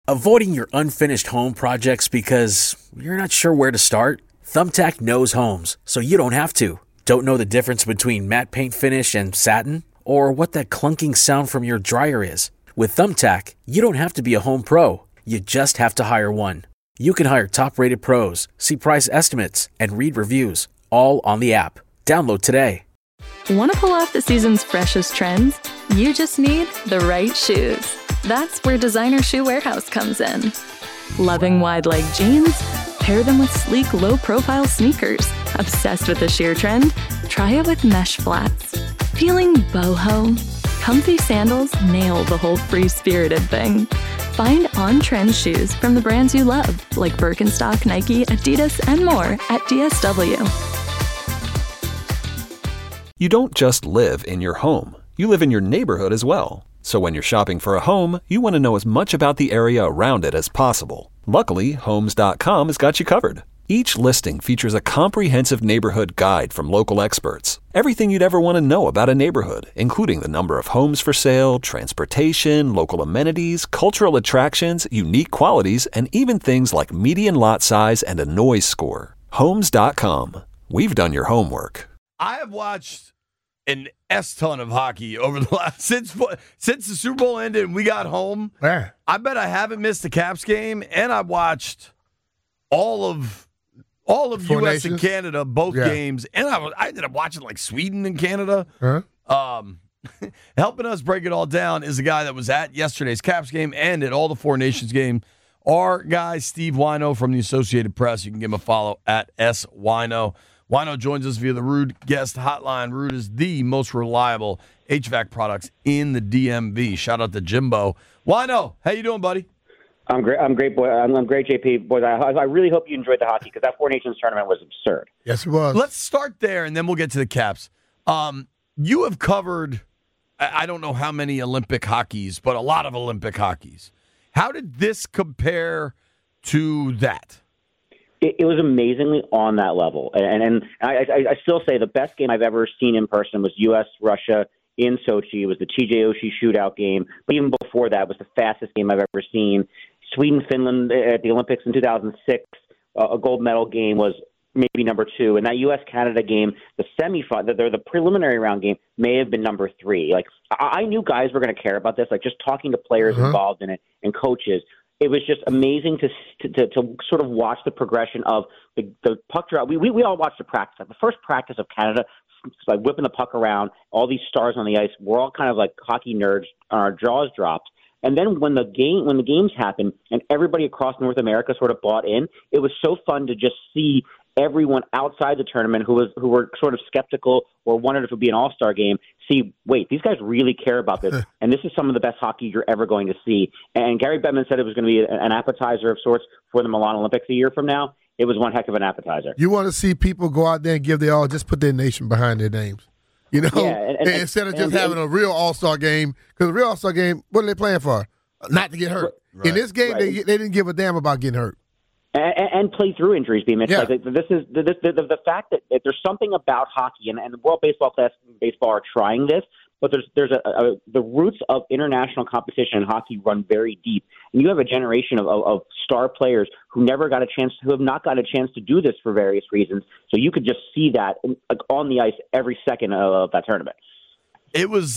Avoiding your unfinished home projects because you're not sure where to start? Thumbtack knows homes, so you don't have to. Don't know the difference between matte paint finish and satin? Or what that clunking sound from your dryer is? With Thumbtack, you don't have to be a home pro. You just have to hire one. You can hire top-rated pros, see price estimates, and read reviews, all on the app. Download today. Want to pull off the season's freshest trends? You just need the right shoes. That's where Designer Shoe Warehouse comes in. Loving wide-leg jeans? Pair them with sleek, low-profile sneakers. Obsessed with the sheer trend? Try it with mesh flats. Feeling boho? Comfy sandals nail the whole free-spirited thing. Find on-trend shoes from the brands you love, like Birkenstock, Nike, Adidas, and more at DSW. You don't just live in your home. You live in your neighborhood as well. So when you're shopping for a home, you want to know as much about the area around it as possible. Luckily, Homes.com has got you covered. Each listing features a comprehensive neighborhood guide from local experts. Everything you'd ever want to know about a neighborhood, including the number of homes for sale, transportation, local amenities, cultural attractions, unique qualities, and even things like median lot size and a noise score. Homes.com. We've done your homework. I have watched an S-ton of hockey over the last since the Super Bowl ended and we got home. Yeah. I bet I haven't missed a Caps game, and I watched all of Four U.S. and nations? Canada, both games, and I ended up watching like Sweden and Canada. Huh? Helping us break it all down is the guy that was at yesterday's Caps game and at all the Four Nations game. Our guy, Steve Wino from the Associated Press. You can give him a follow at SWino. Wino joins us via the Rude Guest Hotline. Rude is the most reliable HVAC products in the DMV. Shout out to Jimbo. Wino, how you doing, buddy? I'm great, boy. I'm great, JP. Boys, I really hope you enjoyed the hockey because that Four Nations tournament was absurd. Yes, it was. Let's start there, and then we'll get to the Caps. You have covered, I don't know how many Olympic hockeys, but a lot of Olympic hockeys. How did this compare to that? It was amazingly on that level. And I still say the best game I've ever seen in person was U.S.-Russia in Sochi. It was the TJ Oshie shootout game. But even before that, it was the fastest game I've ever seen. Sweden-Finland at the Olympics in 2006, a gold medal game was maybe number 2. And that U.S.-Canada game, the the preliminary round game, may have been number 3. Like, I knew guys were going to care about this, like just talking to players involved in it and coaches. It was just amazing to sort of watch the progression of the puck drop. We all watched the practice. Like the first practice of Canada, like whipping the puck around, all these stars on the ice. We're all kind of like hockey nerds, our jaws dropped. And then when the games happened and everybody across North America sort of bought in, it was so fun to just see everyone outside the tournament who were sort of skeptical or wondered if it would be an all-star game, see, wait, these guys really care about this, and this is some of the best hockey you're ever going to see. And Gary Bettman said it was going to be an appetizer of sorts for the Milan Olympics a year from now. It was one heck of an appetizer. You want to see people go out there and give their all, just put their nation behind their names. You know, instead of just having a real all-star game, because a real all-star game, what are they playing for? Not to get hurt. Right. In this game, they didn't give a damn about getting hurt. And play through injuries, Beam. Yeah. Like this is the fact that there's something about hockey, and the World Baseball Classic and baseball are trying this, but there's the roots of international competition in hockey run very deep, and you have a generation of star players who have not got a chance to do this for various reasons. So you could just see that on the ice every second of that tournament. It was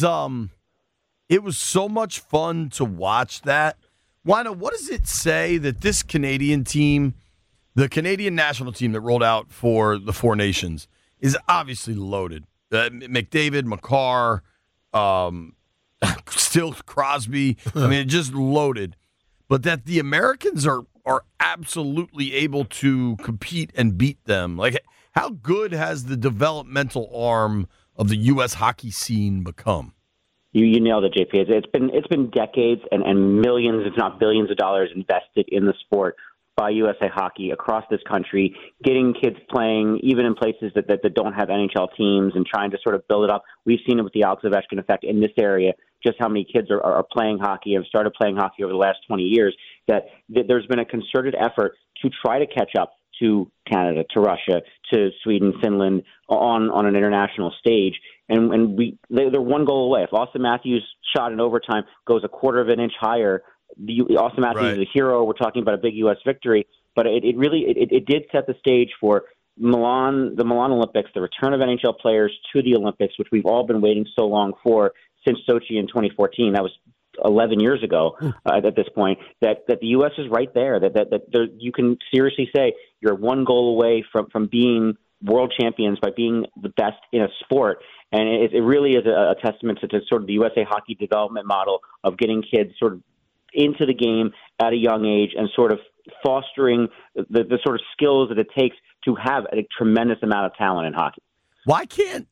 so much fun to watch that. Wino, what does it say that this Canadian team, the Canadian national team that rolled out for the Four Nations, is obviously loaded? McDavid, Makar, still Crosby. I mean, just loaded. But that the Americans are absolutely able to compete and beat them. Like, how good has the developmental arm of the U.S. hockey scene become? You nailed it, JP. It's been decades and millions, if not billions, of dollars invested in the sport by USA Hockey across this country, getting kids playing even in places that don't have NHL teams and trying to sort of build it up. We've seen it with the Alex Ovechkin effect in this area, just how many kids are playing hockey and have started playing hockey over the last 20 years, that there's been a concerted effort to try to catch up to Canada, to Russia, to Sweden, Finland on an international stage. And they're one goal away. If Austin Matthews' shot in overtime goes a quarter of an inch higher Austin Matthews is a hero. We're talking about a big U.S. victory, but it did set the stage for the Milan Olympics, the return of NHL players to the Olympics, which we've all been waiting so long for since Sochi in 2014. That was 11 years ago at this point, that the U.S. is right there, that you can seriously say you're one goal away from being world champions by being the best in a sport. And it really is a testament to sort of the USA Hockey development model of getting kids sort of into the game at a young age and sort of fostering the sort of skills that it takes to have a tremendous amount of talent in hockey. Why can't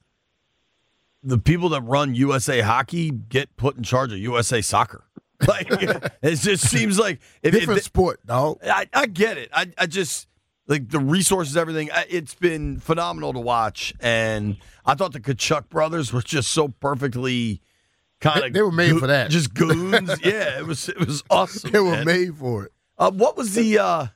the people that run USA Hockey get put in charge of USA Soccer? Like, it just seems like different sport, dog. I get it. I just like the resources, everything. It's been phenomenal to watch, and I thought the Tkachuk brothers were just so perfectly kind of. They were made for that. Just goons. Yeah, it was awesome. They were made for it. What was the?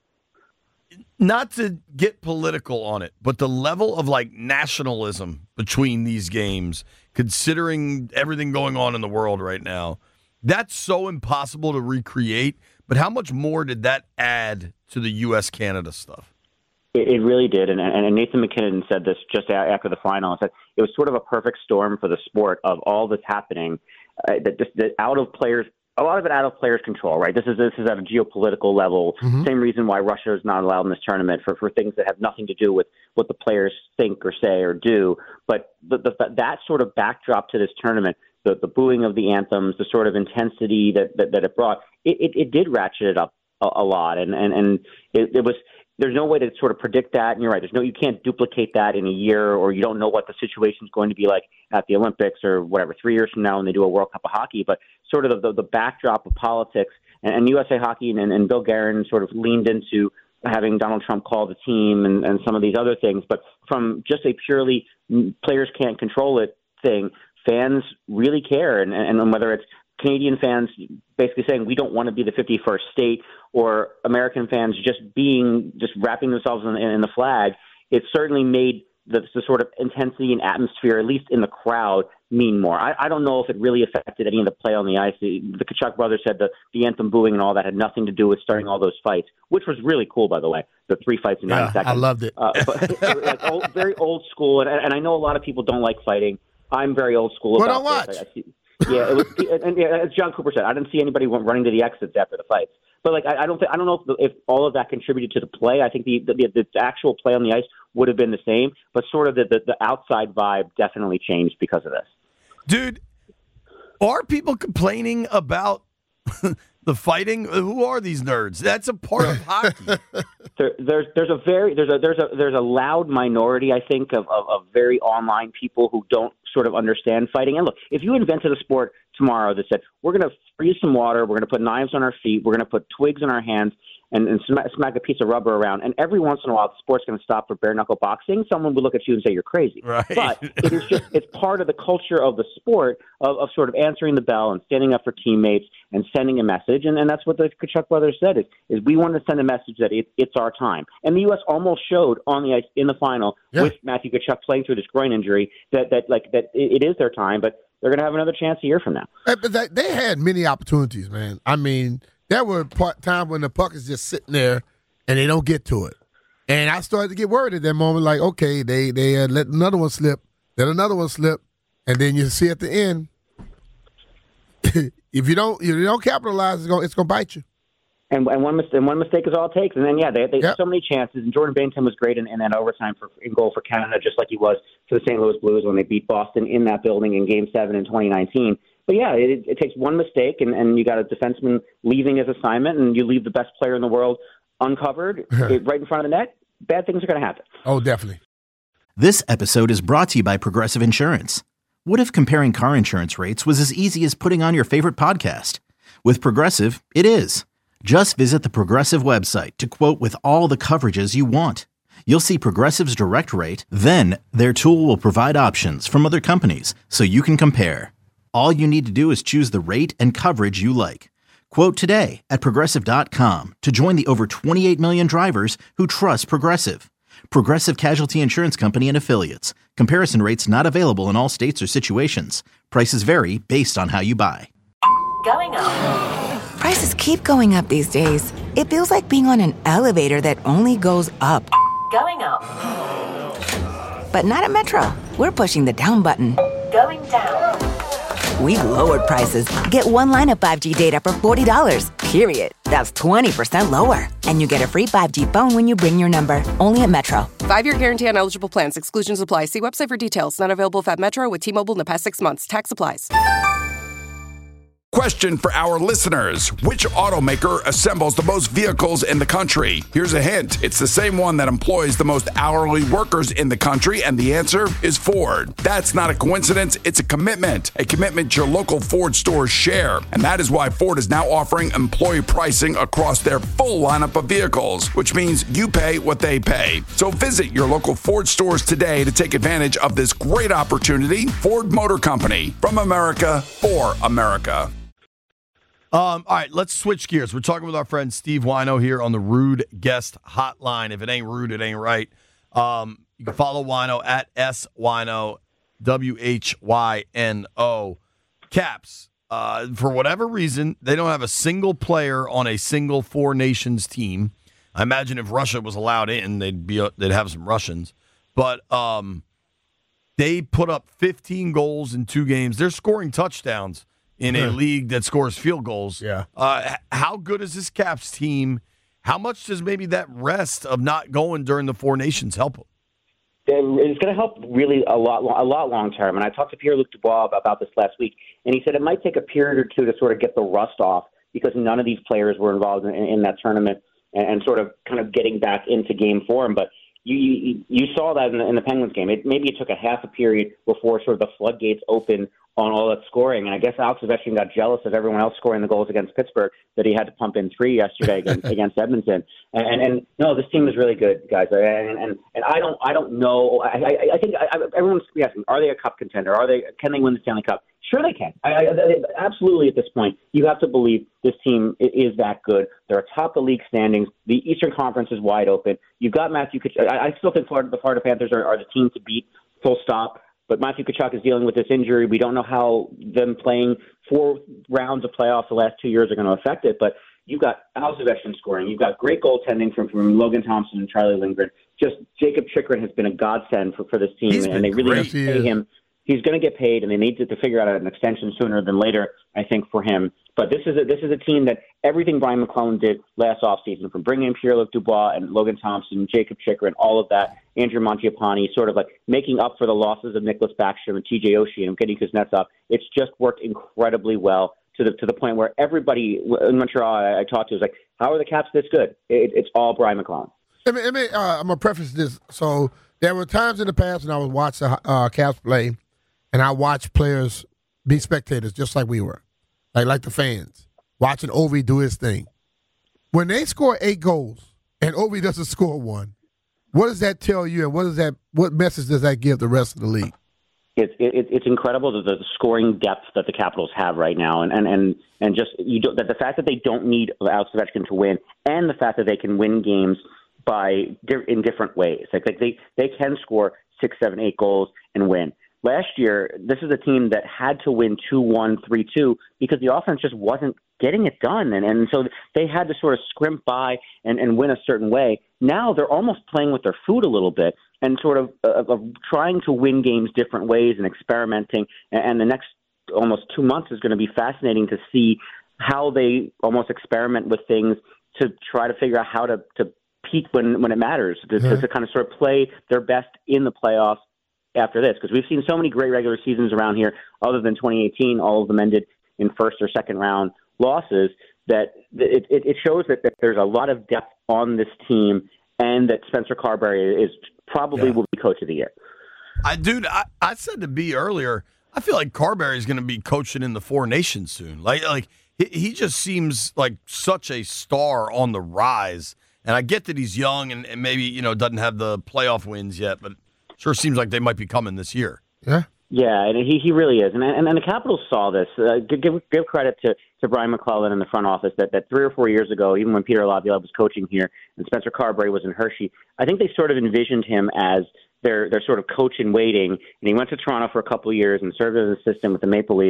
Not to get political on it, but the level of like nationalism between these games, considering everything going on in the world right now, that's so impossible to recreate. But how much more did that add to the U.S.-Canada stuff? It really did, and Nathan MacKinnon said this just after the final. Said it was sort of a perfect storm for the sport of all that's happening. That out of players. A lot of it out of players' control, right? This is at a geopolitical level. Mm-hmm. Same reason why Russia is not allowed in this tournament for things that have nothing to do with what the players think or say or do. But that sort of backdrop to this tournament, the booing of the anthems, the sort of intensity that it brought, it did ratchet it up a lot, and it was. There's no way to sort of predict that, and you're right. You can't duplicate that in a year, or you don't know what the situation is going to be like at the Olympics or whatever 3 years from now when they do a World Cup of Hockey. But sort of the backdrop of politics and USA Hockey and Bill Guerin sort of leaned into having Donald Trump call the team and some of these other things. But from just a purely players can't control it thing, fans really care, and whether it's Canadian fans basically saying we don't want to be the 51st state, or American fans just wrapping themselves in the flag, it certainly made the sort of intensity and atmosphere, at least in the crowd, mean more. I don't know if it really affected any of the play on the ice. The Tkachuk brothers said the anthem booing and all that had nothing to do with starting all those fights, which was really cool, by the way. The 3 fights in 9 seconds. I loved it. But like very old school, and I know a lot of people don't like fighting. I'm very old school about watch. this. Yeah, it was, and as John Cooper said, I didn't see anybody running to the exits after the fights. But like, I don't know if all of that contributed to the play. I think the actual play on the ice would have been the same, but sort of the outside vibe definitely changed because of this. Dude, are people complaining about the fighting? Who are these nerds? That's a part of hockey. There's a loud minority, I think, of very online people who don't sort of understand fighting. And look, if you invented a sport tomorrow that said, we're going to freeze some water, we're going to put knives on our feet, we're going to put twigs in our hands, and smack a piece of rubber around, and every once in a while the sport's going to stop for bare-knuckle boxing, someone would look at you and say you're crazy. Right. But it's part of the culture of the sport of sort of answering the bell and standing up for teammates and sending a message, and that's what the Tkachuk brothers said, is we wanted to send a message that it's our time. And the U.S. almost showed on the ice in the final with Matthew Tkachuk playing through this groin injury that it is their time, but they're going to have another chance a year from now. But they had many opportunities, man. I mean, there were times when the puck is just sitting there and they don't get to it. And I started to get worried at that moment, like, okay, they let another one slip, let another one slip, and then you see at the end, if you don't capitalize, it's gonna bite you. And one mistake is all it takes. And then they had so many chances. And Jordan Binnington was great in that overtime in goal for Canada, just like he was for the St. Louis Blues when they beat Boston in that building in Game 7 in 2019. But it takes one mistake, and you got a defenseman leaving his assignment, and you leave the best player in the world uncovered right in front of the net. Bad things are going to happen. Oh, definitely. This episode is brought to you by Progressive Insurance. What if comparing car insurance rates was as easy as putting on your favorite podcast? With Progressive, it is. Just visit the Progressive website to quote with all the coverages you want. You'll see Progressive's direct rate, then their tool will provide options from other companies so you can compare. All you need to do is choose the rate and coverage you like. Quote today at Progressive.com to join the over 28 million drivers who trust Progressive. Progressive Casualty Insurance Company and Affiliates. Comparison rates not available in all states or situations. Prices vary based on how you buy. Going on. Prices keep going up these days. It feels like being on an elevator that only goes up. Going up. But not at Metro. We're pushing the down button. Going down. We've lowered prices. Get one line of 5G data for $40, period. That's 20% lower. And you get a free 5G phone when you bring your number. Only at Metro. 5-year guarantee on eligible plans. Exclusions apply. See website for details. Not available at Metro with T-Mobile in the past 6 months. Tax applies. Question for our listeners. Which automaker assembles the most vehicles in the country? Here's a hint. It's the same one that employs the most hourly workers in the country, and the answer is Ford. That's not a coincidence. It's a commitment your local Ford stores share. And that is why Ford is now offering employee pricing across their full lineup of vehicles, which means you pay what they pay. So visit your local Ford stores today to take advantage of this great opportunity. Ford Motor Company, from America for America. All right, let's switch gears. We're talking with our friend Steve Whyno here on the Rude Guest Hotline. If it ain't rude, it ain't right. You can follow Whyno at SWhyno, WHYNO. Caps, for whatever reason, they don't have a single player on a single Four Nations team. I imagine if Russia was allowed in, they'd have some Russians. But they put up 15 goals in 2 games. They're scoring touchdowns in a league that scores field goals. Yeah. How good is this Caps team? How much does maybe that rest of not going during the Four Nations help them? It's going to help really a lot long term. And I talked to Pierre-Luc Dubois about this last week, and he said it might take a period or two to sort of get the rust off because none of these players were involved in that tournament and sort of kind of getting back into game form. But you saw that in the Penguins game. Maybe it took a half a period before sort of the floodgates opened on all that scoring. And I guess Alex Ovechkin got jealous of everyone else scoring the goals against Pittsburgh that he had to pump in 3 yesterday against Edmonton. And no, this team is really good, guys. And I don't know. I think everyone's asking, are they a cup contender? Can they win the Stanley Cup? Sure they can. Absolutely at this point. You have to believe this team is that good. They're atop the league standings. The Eastern Conference is wide open. You've got Matthew Tkachuk. I still think the Florida Panthers are the team to beat, full stop. But Matthew Tkachuk is dealing with this injury. We don't know how them playing 4 rounds of playoffs the last 2 years are going to affect it. But you've got Alex Ovechkin scoring. You've got great goaltending from Logan Thompson and Charlie Lindgren. Just Jacob Chychrun has been a godsend for this team, and they really need to pay him. He's going to get paid, and they need to figure out an extension sooner than later, I think, for him. But this is a team that everything Brian McClellan did last offseason, from bringing in Pierre-Luc Dubois and Logan Thompson, Jacob Chychrun, all of that, Andrew Mangiapane, sort of like making up for the losses of Nicholas Backstrom and TJ Oshie and getting Kuznetsov. It's just worked incredibly well to the point where everybody in Montreal I talked to was like, how are the Caps this good? It's all Brian McClellan. I'm going to preface this. So there were times in the past when I would watch the Caps play, and I watched players be spectators just like we were, like the fans, watching Ovi do his thing. When they score 8 goals and Ovi doesn't score 1, what does that tell you, and what message does that give the rest of the league? It's incredible the scoring depth that the Capitals have right now, and just the fact that they don't need Alex Ovechkin to win, and the fact that they can win games in different ways. Like they can score 6, 7, 8 goals and win. Last year, this is a team that had to win 2-1, 3-2 because the offense just wasn't getting it done. And so they had to sort of scrimp by and win a certain way. Now they're almost playing with their food a little bit and sort of trying to win games different ways and experimenting. And the next almost 2 months is going to be fascinating to see how they almost experiment with things to try to figure out how to peak when it matters, to kind of sort of play their best in the playoffs after this, because we've seen so many great regular seasons around here, other than 2018, all of them ended in first or second round losses, that it shows that there's a lot of depth on this team, and that Spencer Carberry is probably will be coach of the year. I said to B earlier, I feel like Carberry is going to be coaching in the Four Nations soon. Like he just seems like such a star on the rise. And I get that he's young and maybe doesn't have the playoff wins yet, but sure seems like they might be coming this year. Yeah, and he really is. And the Capitals saw this. Give credit to Brian McClellan in the front office that 3 or 4 years ago, even when Peter Laviolette was coaching here and Spencer Carberry was in Hershey, I think they sort of envisioned him as their sort of coach in waiting. And he went to Toronto for a couple of years and served as an assistant with the Maple Leafs.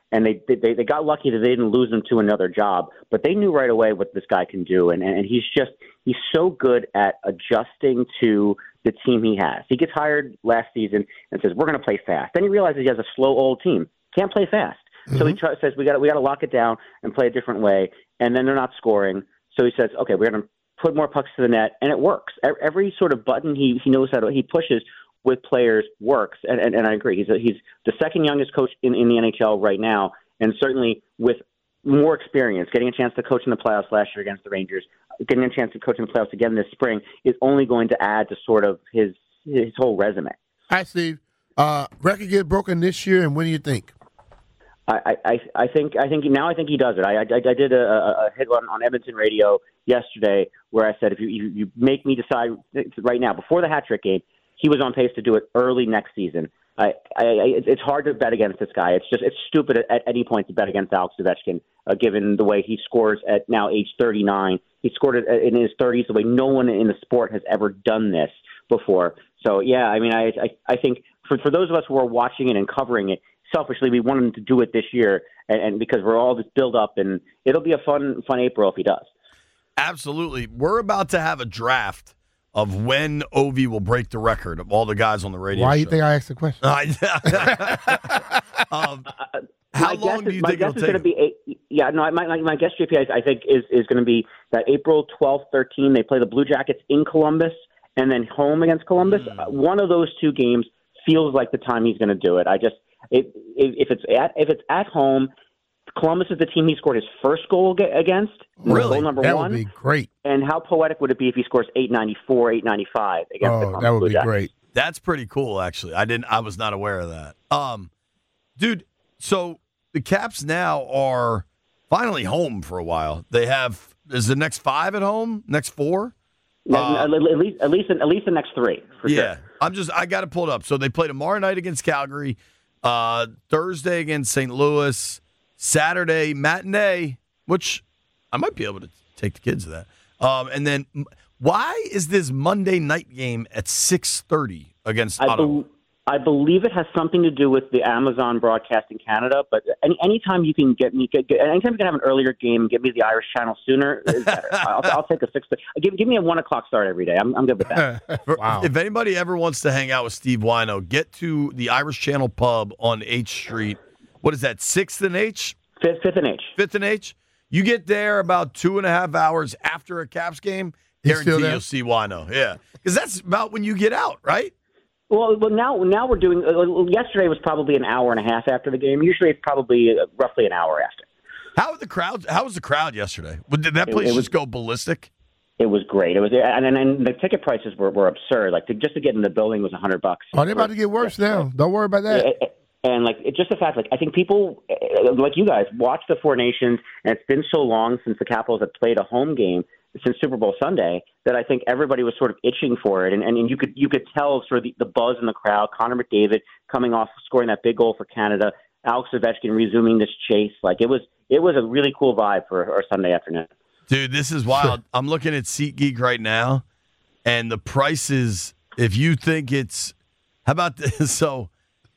And they got lucky that they didn't lose him to another job, but they knew right away what this guy can do. And he's so good at adjusting to the team he has. He gets hired last season and says, we're going to play fast. Then he realizes he has a slow old team. Can't play fast. Mm-hmm. So he says, we got to lock it down and play a different way. And then they're not scoring. So he says, okay, we're going to put more pucks to the net, and it works. Every sort of button he knows how to, he pushes with players works, and I agree. He's the second youngest coach in the NHL right now, and certainly with more experience, getting a chance to coach in the playoffs last year against the Rangers, getting a chance to coach in the playoffs again this spring is only going to add to sort of his whole resume. Hi, Steve. Record get broken this year, and when do you think? I think he does it. I did a hit on Edmonton radio yesterday where I said if you make me decide right now before the hat trick game, he was on pace to do it early next season. It's hard to bet against this guy. It's stupid at any point to bet against Alex Ovechkin, given the way he scores at now age 39. He scored it in his 30s the way no one in the sport has ever done this before. So yeah, I mean, I think for those of us who are watching it and covering it, selfishly we want him to do it this year, and because we're all this build up, and it'll be a fun April if he does. Absolutely, we're about to have a draft of when Ovi will break the record of all the guys on the radio. Why do you show. think I asked the question? How long do you think it'll take? My guess, JP, I think is going to be that April 12th, 13. They play the Blue Jackets in Columbus and then home against Columbus. One of those two games feels like the time he's going to do it. If it's at home, Columbus is the team he scored his first goal against. Really? Goal number that one. Would be great. And how poetic would it be if he scores 894, 895 against the Columbus that would Blue be Jackets? great. That's pretty cool, actually. I was not aware of that. Dude, so the Caps now are finally home for a while. Is the next 5 at home? Next 4? At least the next 3. For yeah. sure. I got to pull it up. So they play tomorrow night against Calgary, Thursday against St. Louis, Saturday matinee, which I might be able to take the kids to that. And then why is this Monday night game at 6:30 against Ottawa? I believe it has something to do with the Amazon broadcast in Canada. But anytime you can anytime you can have an earlier game and get me the Irish channel sooner is better. I'll take a 6:30. Give me a 1:00 start every day. I'm good with that. Wow. If anybody ever wants to hang out with Steve Wino, get to the Irish Channel Pub on H Street. What is that, 6th and H? 5th and H. 5th and H. You get there about 2.5 hours after a Caps game, guarantee you'll see Wino. Yeah, because that's about when you get out, right? Well, now we're doing. Yesterday was probably an hour and a half after the game. Usually it's probably roughly an hour after. How was the crowd yesterday? Did that place just go ballistic? It was great. It was, and the ticket prices were absurd. Like just to get in the building was $100. Oh, they're about to get worse now. Don't worry about that. And just the fact, I think people like you guys watch the Four Nations, and it's been so long since the Capitals have played a home game since Super Bowl Sunday that I think everybody was sort of itching for it, and you could tell sort of the buzz in the crowd. Connor McDavid coming off scoring that big goal for Canada, Alex Ovechkin resuming this chase. It was a really cool vibe for our Sunday afternoon. Dude, this is wild. I'm looking at SeatGeek right now, and the prices. If you think it's, how about this? So,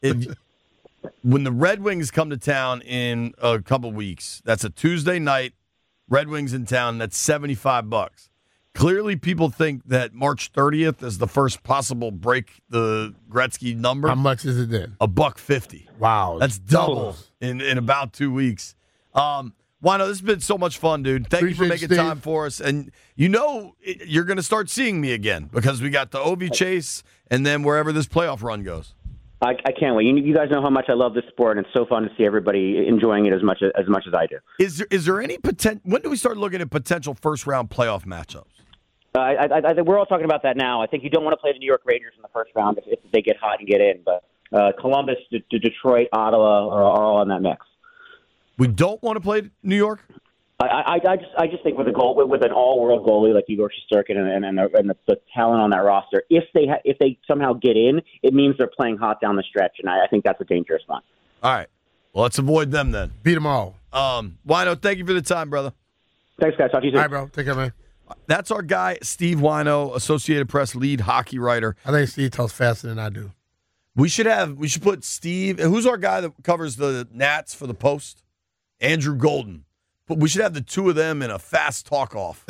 when the Red Wings come to town in a couple weeks, that's a Tuesday night. Red Wings in town. That's $75. Clearly, people think that March 30th is the first possible break the Gretzky number. How much is it then? $150. Wow, that's double in about 2 weeks. Wino, this has been so much fun, dude. Thank you for making time for us. And you're going to start seeing me again because we got the Ovi chase and then wherever this playoff run goes. I can't wait. You guys know how much I love this sport, and it's so fun to see everybody enjoying it as much as I do. Is there any potential? When do we start looking at potential first-round playoff matchups? I think we're all talking about that now. I think you don't want to play the New York Rangers in the first round if they get hot and get in, but Columbus, Detroit, Ottawa are all in that mix. We don't want to play New York? I just think with an all-world goalie like Igor Shesterkin and the talent on that roster, if they somehow get in, it means they're playing hot down the stretch, and I think that's a dangerous one. All right, well, let's avoid them then. Beat them all. Wino, thank you for the time, brother. Thanks, guys. Talk to you soon. All right, bro. Take care, man. That's our guy, Steve Wino, Associated Press lead hockey writer. I think Steve talks faster than I do. We should put Steve. Who's our guy that covers the Nats for the Post? Andrew Golden. But we should have the two of them in a fast talk-off.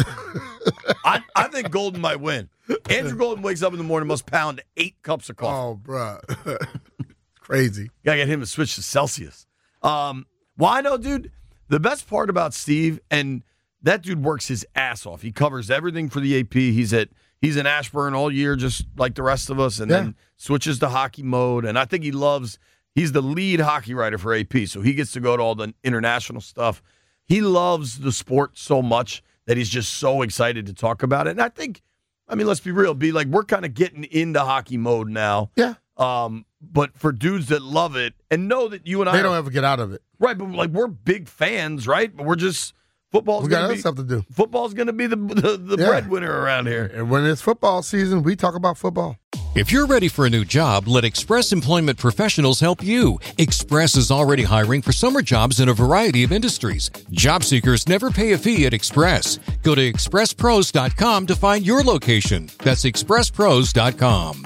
I think Golden might win. Andrew Golden wakes up in the morning, must pound 8 cups of coffee. Oh, bro. Crazy. Gotta get him to switch to Celsius. Well, I know, dude, the best part about Steve, and that dude works his ass off. He covers everything for the AP. He's in Ashburn all year, just like the rest of us, and then switches to hockey mode. And I think he's the lead hockey writer for AP, so he gets to go to all the international stuff. He loves the sport so much that he's just so excited to talk about it. And I think, let's be real, we're kind of getting into hockey mode now. Yeah. But for dudes that love it and know that you and they don't ever get out of it. Right, but we're big fans, right? But we're just football's we got other stuff to do. Football's going to be the breadwinner around here. And when it's football season, we talk about football. If you're ready for a new job, let Express Employment Professionals help you. Express is already hiring for summer jobs in a variety of industries. Job seekers never pay a fee at Express. Go to expresspros.com to find your location. That's expresspros.com.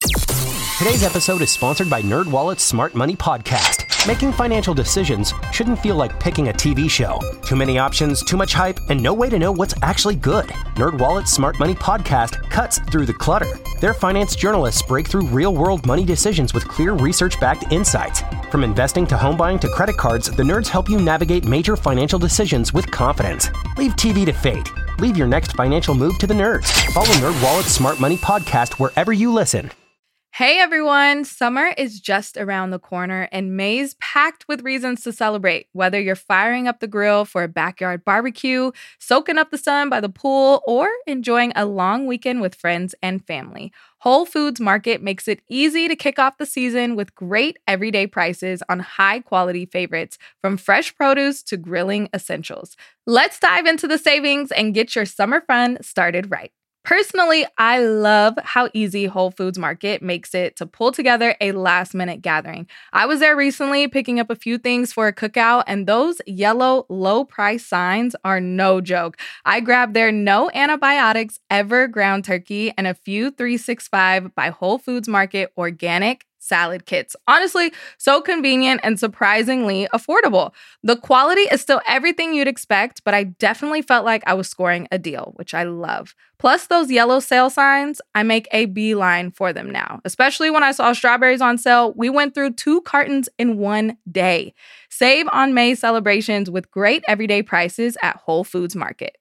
Today's episode is sponsored by NerdWallet's Smart Money Podcast. Making financial decisions shouldn't feel like picking a TV show. Too many options, too much hype, and no way to know what's actually good. NerdWallet's Smart Money Podcast cuts through the clutter. Their finance journalists break through real-world money decisions with clear research-backed insights. From investing to home buying to credit cards, the nerds help you navigate major financial decisions with confidence. Leave TV to fate. Leave your next financial move to the nerds. Follow NerdWallet's Smart Money Podcast wherever you listen. Hey everyone, summer is just around the corner and May's packed with reasons to celebrate. Whether you're firing up the grill for a backyard barbecue, soaking up the sun by the pool, or enjoying a long weekend with friends and family, Whole Foods Market makes it easy to kick off the season with great everyday prices on high-quality favorites, from fresh produce to grilling essentials. Let's dive into the savings and get your summer fun started right. Personally, I love how easy Whole Foods Market makes it to pull together a last-minute gathering. I was there recently picking up a few things for a cookout, and those yellow low-price signs are no joke. I grabbed their no antibiotics ever ground turkey and a few 365 by Whole Foods Market organic salad kits. Honestly, so convenient and surprisingly affordable. The quality is still everything you'd expect, but I definitely felt like I was scoring a deal, which I love. Plus those yellow sale signs, I make a beeline for them now. Especially when I saw strawberries on sale, we went through 2 cartons in one day. Save on May celebrations with great everyday prices at Whole Foods Market.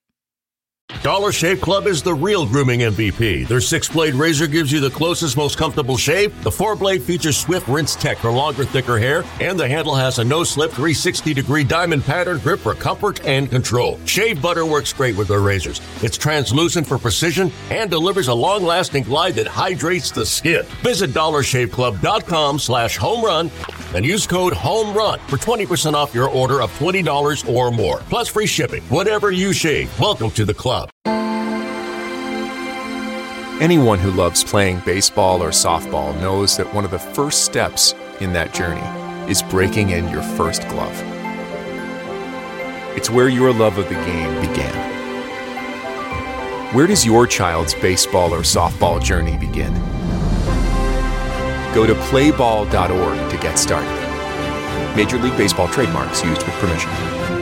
Dollar Shave Club is the real grooming MVP. Their 6-blade razor gives you the closest, most comfortable shave. The 4-blade features swift rinse tech for longer, thicker hair. And the handle has a no-slip 360-degree diamond pattern grip for comfort and control. Shave butter works great with their razors. It's translucent for precision and delivers a long-lasting glide that hydrates the skin. Visit DollarShaveClub.com/homerun and use code HOMERUN for 20% off your order of $20 or more. Plus free shipping. Whatever you shave, welcome to the club. Anyone who loves playing baseball or softball knows that one of the first steps in that journey is breaking in your first glove. It's where your love of the game began. Where does your child's baseball or softball journey begin? Go to playball.org to get started. Major League Baseball trademarks used with permission.